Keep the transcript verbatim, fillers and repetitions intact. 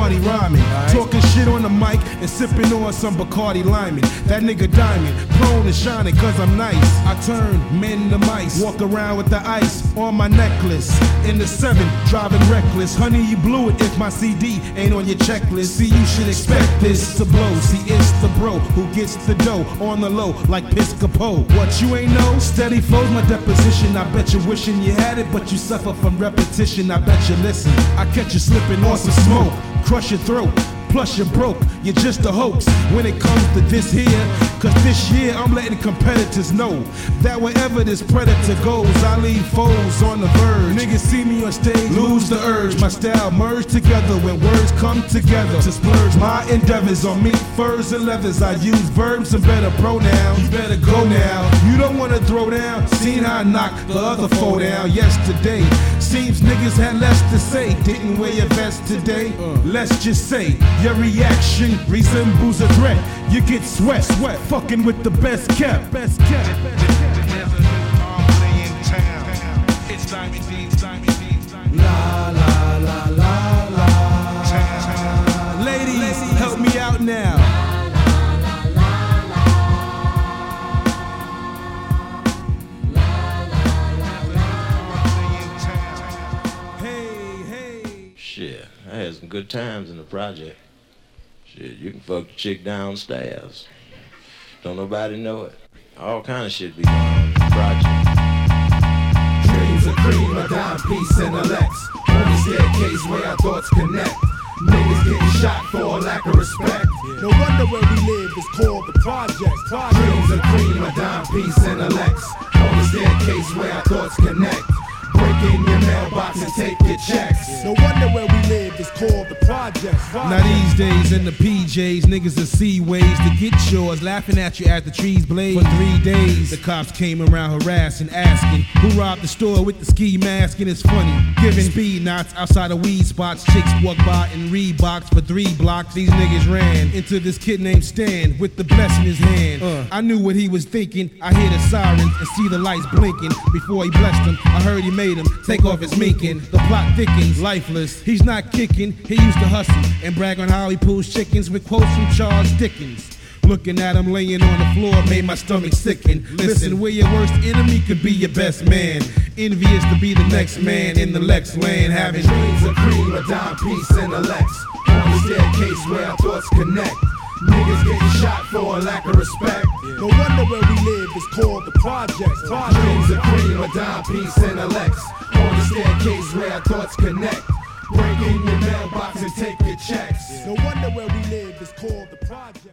party rhyming. Right. Talking shit on the mic and sipping on some Bacardi Lyman. That nigga diamond, prone to shining cause I'm nice. I turn men to mice, walk around with the ice on my necklace. In the seven, driving reckless. Honey, you blew it if my C D ain't on your checklist. See, you should expect this to blow. See, it's the bro who gets the dough on the low like Piscopo. What you ain't know? Steady flows my deposition. I bet you wishing you had it, but you suffer from repetition. I bet you listen. I catch you slipping on some smoke, crush your throat. Plus you're broke, you're just a hoax when it comes to this here. Cause this year I'm letting competitors know that wherever this predator goes, I leave foes on the verge. Niggas see me on stage, lose the urge. My style merge together when words come together to splurge my endeavors on meat, furs, and leathers. I use verbs and better pronouns. You better go now. You don't wanna throw down. Seen how I knocked the other foe down yesterday. Seems niggas had less to say. Didn't wear your vest today. Let's just say your reaction resembles a threat. You get sweat, sweat, fucking with the best kept, best kept. La la la la la. Ladies, help me out now. Hey, hey. Shit, I had some good times in the project. Shit, you can fuck the chick downstairs. Don't nobody know it. All kind of shit be going on in the project. Dreams of cream, a dime piece, and a Lex. On the staircase where our thoughts connect. Niggas getting shot for lack of respect. No wonder where we live is called the project. project. Dreams of cream, a dime piece, and a Lex. On the staircase where our thoughts connect. Break in your mailbox and take your checks. No wonder where we live is called the project. project. Now these days in the P Js, niggas will see ways to get yours, laughing at you as the trees blaze. For three days, the cops came around harassing, asking who robbed the store with the ski mask. And it's funny, giving speed knots outside of weed spots. Chicks walk by in Reeboks for three blocks. These niggas ran into this kid named Stan with the bless in his hand. Uh, I knew what he was thinking. I hear the sirens and see the lights blinking. Before he blessed him, I heard he made him take off his minkin'. The plot thickens, lifeless. He's not kicking. He used to hustle and brag on how he pulls chickens with quotes from Charles Dickens. Looking at him laying on the floor made my stomach sicken. Listen, where your worst enemy could be your best man. Envious to be the next man in the Lex land. Having dreams of cream, a dime piece, and a Lex. On the staircase where our thoughts connect. Niggas getting shot for a lack of respect. No wonder where we live is called the project. project. Dreams of cream, a dime piece, and a Lex. On the staircase where our thoughts connect. Break in your mailbox and take your check.